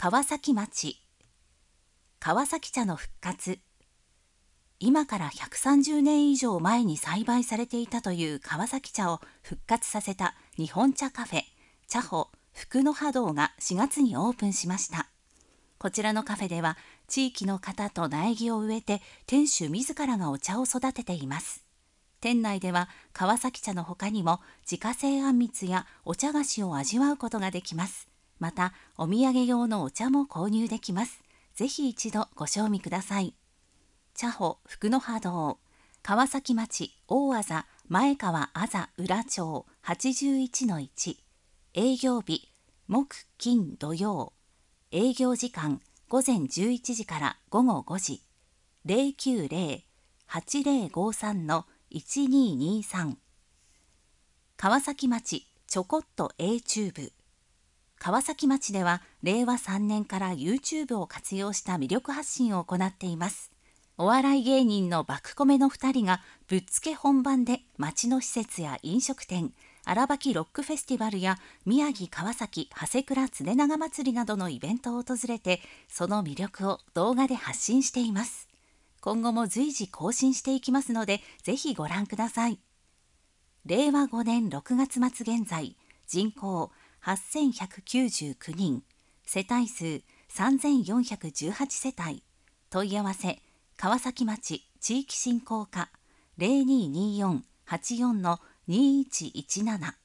川崎町。川崎茶の復活。今から130年以上前に栽培されていたという川崎茶を復活させた日本茶カフェ、茶穂福の葉堂が4月にオープンしました。こちらのカフェでは地域の方と苗木を植えて店主自らがお茶を育てています。店内では川崎茶の他にも自家製あんみつやお茶菓子を味わうことができます。またお土産用のお茶も購入できます。ぜひ一度ご賞味ください。茶穂福の葉堂、川崎町大字前川あざ裏町 81-1、 営業日木金土曜、営業時間午前11時から午後5時、090-8053-1223。川崎町ちょこっと A チューブ。川崎町では令和3年から YouTube を活用した魅力発信を行っています。お笑い芸人の爆コメの2人がぶっつけ本番で町の施設や飲食店、荒垣ロックフェスティバルや宮城川崎長谷倉常長祭りなどのイベントを訪れて、その魅力を動画で発信しています。今後も随時更新していきますので、ぜひご覧ください。令和5年6月末現在、人口8199人、世帯数3418世帯。問い合わせ川崎町地域振興課 0224-84-2117